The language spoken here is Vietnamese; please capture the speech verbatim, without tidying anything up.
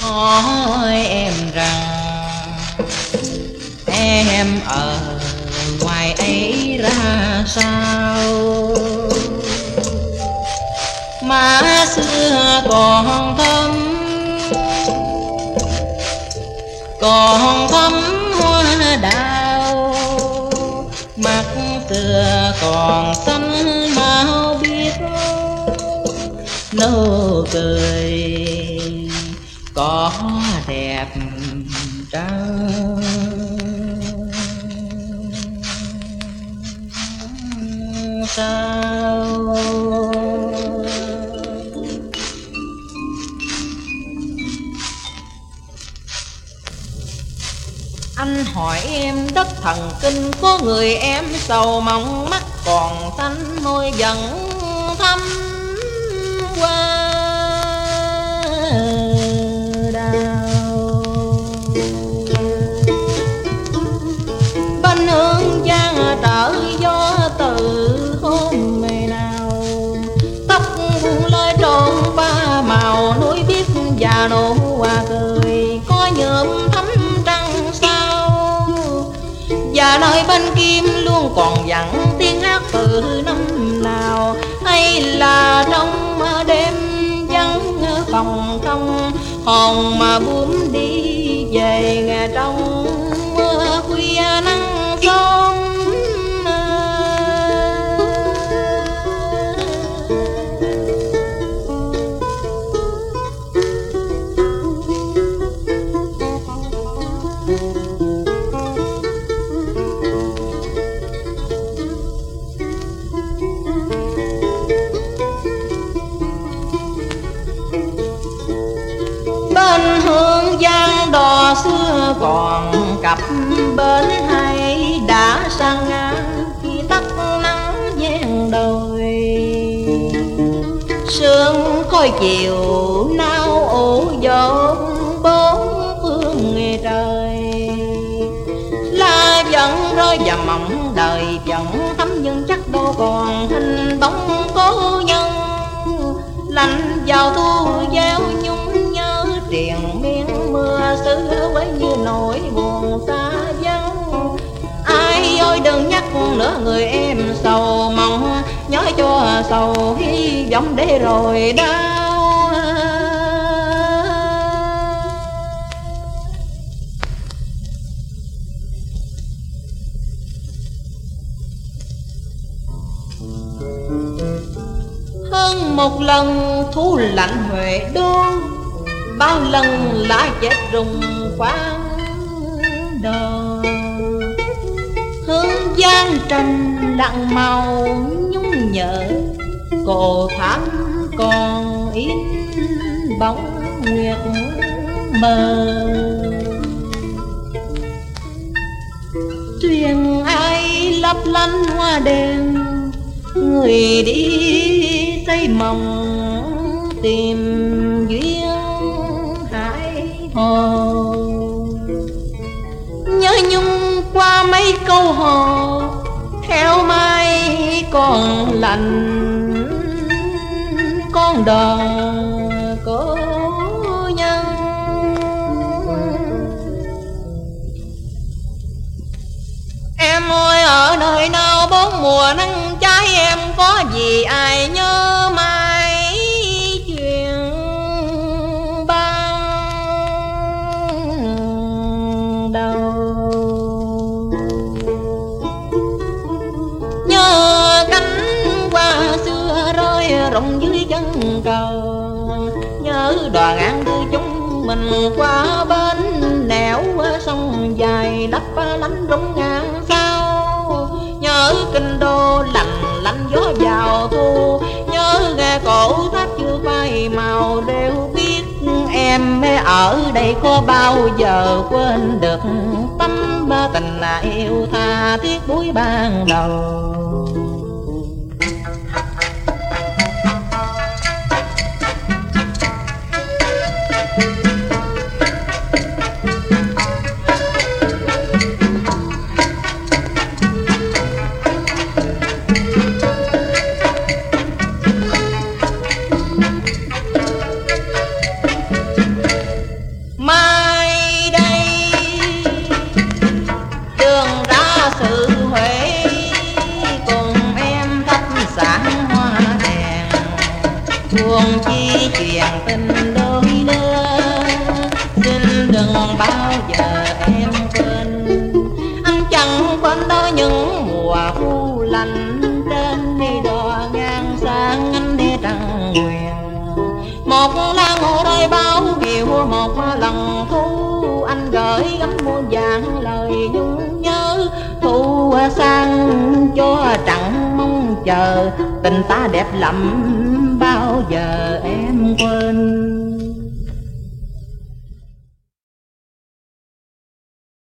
hỏi em rằng em ở ngoài ấy ra sao, má xưa còn thắm còn thắm hoa đào, mắt xưa còn xanh mau biết nụ cười có đẹp trao sao. Anh hỏi em đất thần kinh, có người em sầu mong mắt còn xanh môi vẫn thắm qua đào. Bên hương giang trở gió từ hôm ngày nào, tóc buông lơi trộn ba màu núi biết và nụ hoa cười có nhuộm thắm trăng sao. Và nơi bên kim luôn còn vẳng tiếng hát từ năm nào, hay là trong đêm vắng phòng không hồn mà buông đi về ngày trong mưa khuya nắng sớm. Bên hương giang đò xưa còn cặp bến hay đã sang ngang khi tắt nắng gian đồi. Sương khói chiều nao ủ dồn bốn phương nghe trời, la vẫn rơi và mộng đời vẫn thấm nhưng chắc đâu còn hình bóng cố nhân. Lạnh vào thu gieo nhung nhớ triền miên mưa xứ với như nỗi buồn xa vắng. Ai ơi đừng nhắc nữa người em sầu mong, nhớ cho sầu hy vọng để rồi đau. Hơn một lần thu lạnh huệ đô, bao lần lá chết rụng khoáng đò. Hương giang trầm lặng màu nhung nhớ, cổ thắm còn in bóng nguyệt mờ. Thuyền ai lấp lánh hoa đèn, người đi xây mộng tìm duyên hải hồ. Nhớ nhung qua mấy câu hò, theo mai còn lạnh con đò cố nhân. Em ơi ở nơi nào bốn mùa nắng cháy, em có gì ai nhớ mai chuyện ban đầu. Nhớ cánh hoa xưa rơi rụng dưới chân cầu, nhớ đoàn ăn tư chúng mình qua bên nẻo sông dài đắp lánh rung ngang sao. Nhớ kinh đô lạnh lạnh gió vào thu, nhớ nghe cổ tháp chưa phai màu đều biết. Em ở đây có bao giờ quên được tâm tình yêu tha thiết buổi ban đầu. buồn chi chuyện tình đôi đưa, xin đừng bao giờ em quên. Anh chẳng quên đâu những mùa thu lạnh, trên đi đò ngang sang anh đi trăng nguyện. Một lan hồ đôi báo kiều một lần thu, anh gửi gắm muôn vàng lời nhung nhớ. Thu sang cho chẳng mong chờ, tình ta đẹp lắm bao giờ em quên.